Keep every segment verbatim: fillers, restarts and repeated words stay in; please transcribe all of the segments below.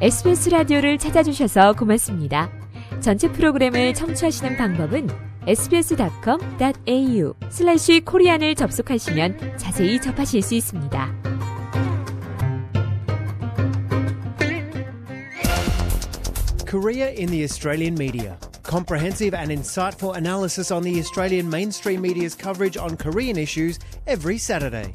에스비에스 라디오를 찾아주셔서 고맙습니다. 전체 프로그램을 청취하시는 방법은 에스비에스닷컴 닷 에이유 슬래시 코리안을 접속하시면 자세히 접하실 수 있습니다. Korea in the Australian media. Comprehensive and insightful analysis on the Australian mainstream media's coverage on Korean issues every Saturday.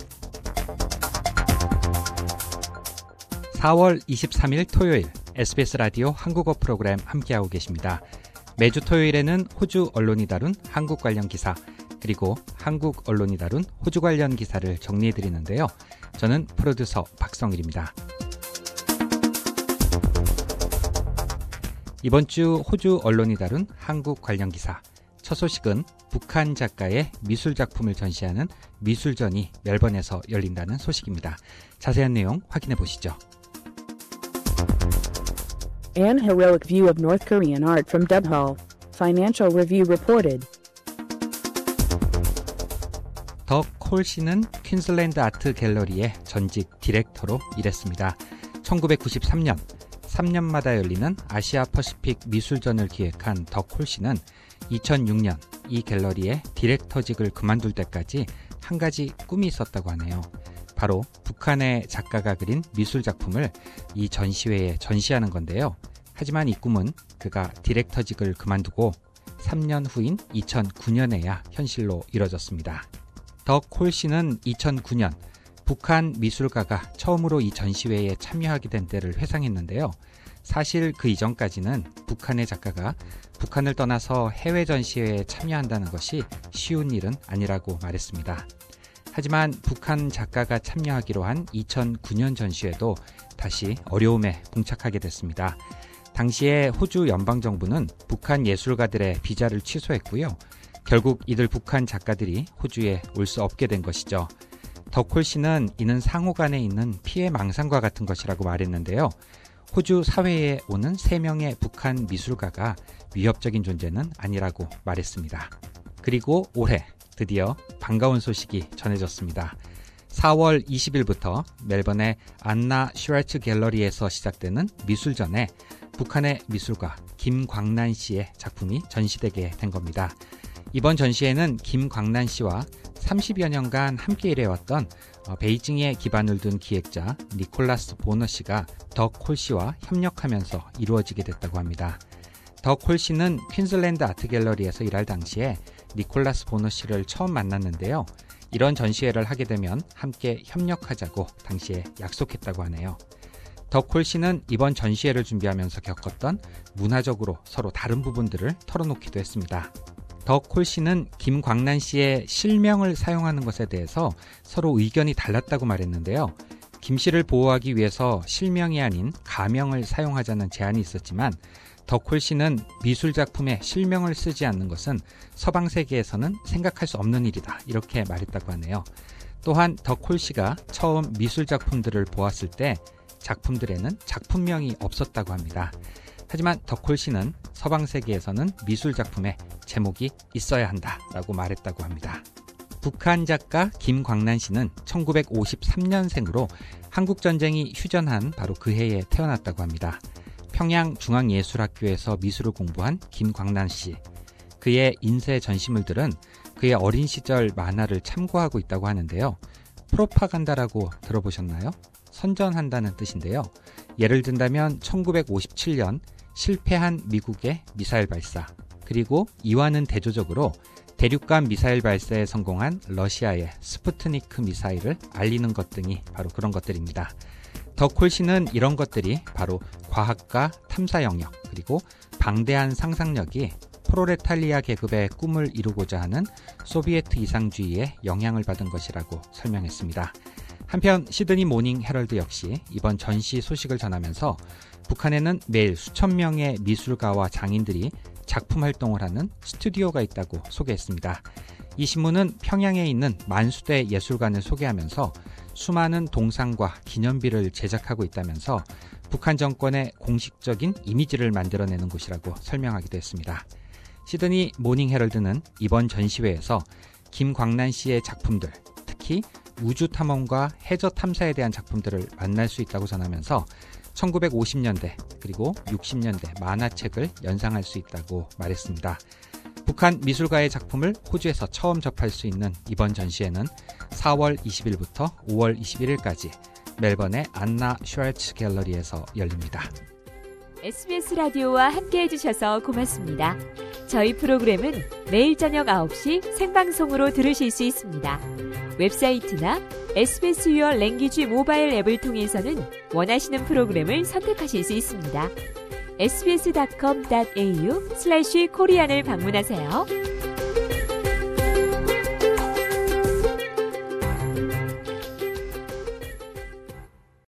사월 이십삼일 토요일 에스비에스 라디오 한국어 프로그램 함께하고 계십니다. 매주 토요일에는 호주 언론이 다룬 한국 관련 기사, 그리고 한국 언론이 다룬 호주 관련 기사를 정리해드리는데요. 저는 프로듀서 박성일입니다. 이번 주 호주 언론이 다룬 한국 관련 기사, 첫 소식은 북한 작가의 미술 작품을 전시하는 미술전이 멜번에서 열린다는 소식입니다. 자세한 내용 확인해 보시죠. An heroic view of North Korean art from Dubhall. Financial Review reported. 덕 콜 씨는 퀸즐랜드 아트 갤러리의 전직 디렉터로 일했습니다. 천구백구십삼년 삼 년마다 열리는 아시아 퍼시픽 미술전을 기획한 덕 콜 씨는 이천육년 이 갤러리의 디렉터직을 그만둘 때까지 한 가지 꿈이 있었다고 하네요. 바로 북한의 작가가 그린 미술 작품을 이 전시회에 전시하는 건데요. 하지만 이 꿈은 그가 디렉터직을 그만두고 삼 년 후인 이천구년에야 현실로 이뤄졌습니다. 덕 콜 씨는 이천구년 북한 미술가가 처음으로 이 전시회에 참여하게 된 때를 회상했는데요. 사실 그 이전까지는 북한의 작가가 북한을 떠나서 해외 전시회에 참여한다는 것이 쉬운 일은 아니라고 말했습니다. 하지만 북한 작가가 참여하기로 한 이천구년 전시회도 다시 어려움에 봉착하게 됐습니다. 당시에 호주 연방정부는 북한 예술가들의 비자를 취소했고요. 결국 이들 북한 작가들이 호주에 올 수 없게 된 것이죠. 덕콜 씨는 이는 상호 간에 있는 피해 망상과 같은 것이라고 말했는데요. 호주 사회에 오는 세 명의 북한 미술가가 위협적인 존재는 아니라고 말했습니다. 그리고 올해 드디어 반가운 소식이 전해졌습니다. 사월 이십일부터 멜번의 안나 슈왈츠 갤러리에서 시작되는 미술전에 북한의 미술가 김광란 씨의 작품이 전시되게 된 겁니다. 이번 전시회는 김광란 씨와 삼십여 년간 함께 일해왔던 베이징에 기반을 둔 기획자 니콜라스 보너 씨가 덕 콜 씨와 협력하면서 이루어지게 됐다고 합니다. 덕 콜 씨는 퀸즐랜드 아트 갤러리에서 일할 당시에 니콜라스 보너 씨를 처음 만났는데요. 이런 전시회를 하게 되면 함께 협력하자고 당시에 약속했다고 하네요. 덕 콜 씨는 이번 전시회를 준비하면서 겪었던 문화적으로 서로 다른 부분들을 털어놓기도 했습니다. 덕 콜 씨는 김광란 씨의 실명을 사용하는 것에 대해서 서로 의견이 달랐다고 말했는데요. 김 씨를 보호하기 위해서 실명이 아닌 가명을 사용하자는 제안이 있었지만 덕 콜 씨는 미술 작품에 실명을 쓰지 않는 것은 서방 세계에서는 생각할 수 없는 일이다, 이렇게 말했다고 하네요. 또한 덕 콜 씨가 처음 미술 작품들을 보았을 때 작품들에는 작품명이 없었다고 합니다. 하지만 덕 콜 씨는 서방 세계에서는 미술 작품에 제목이 있어야 한다라고 말했다고 합니다. 북한 작가 김광란 씨는 천구백오십삼년생으로 한국전쟁이 휴전한 바로 그 해에 태어났다고 합니다. 평양중앙예술학교에서 미술을 공부한 김광란 씨. 그의 인쇄 전시물들은 그의 어린 시절 만화를 참고하고 있다고 하는데요. 프로파간다라고 들어보셨나요? 선전한다는 뜻인데요. 예를 든다면 천구백오십칠년 실패한 미국의 미사일 발사, 그리고 이와는 대조적으로 대륙간 미사일 발사에 성공한 러시아의 스푸트니크 미사일을 알리는 것 등이 바로 그런 것들입니다. 덕 콜 씨는 이런 것들이 바로 과학과 탐사 영역, 그리고 방대한 상상력이 프로레탈리아 계급의 꿈을 이루고자 하는 소비에트 이상주의에 영향을 받은 것이라고 설명했습니다. 한편 시드니 모닝 헤럴드 역시 이번 전시 소식을 전하면서 북한에는 매일 수천 명의 미술가와 장인들이 작품 활동을 하는 스튜디오가 있다고 소개했습니다. 이 신문은 평양에 있는 만수대 예술관을 소개하면서 수많은 동상과 기념비를 제작하고 있다면서 북한 정권의 공식적인 이미지를 만들어내는 곳이라고 설명하기도 했습니다. 시드니 모닝 헤럴드는 이번 전시회에서 김광란 씨의 작품들, 특히 우주 탐험과 해저 탐사에 대한 작품들을 만날 수 있다고 전하면서 천구백오십 년대 그리고 육십 년대 만화책을 연상할 수 있다고 말했습니다. 북한 미술가의 작품을 호주에서 처음 접할 수 있는 이번 전시회는 사월 이십일부터 오월 이십일일까지 멜번의 안나 슈왈츠 갤러리에서 열립니다. 에스비에스 라디오와 함께 해주셔서 고맙습니다. 저희 프로그램은 매일 저녁 아홉 시 생방송으로 들으실 수 있습니다. 웹사이트나 에스비에스 Your Language 모바일 앱을 통해서는 원하시는 프로그램을 선택하실 수 있습니다. 에스비에스 닷컴 닷 에이유 슬래시 코리안을 방문하세요.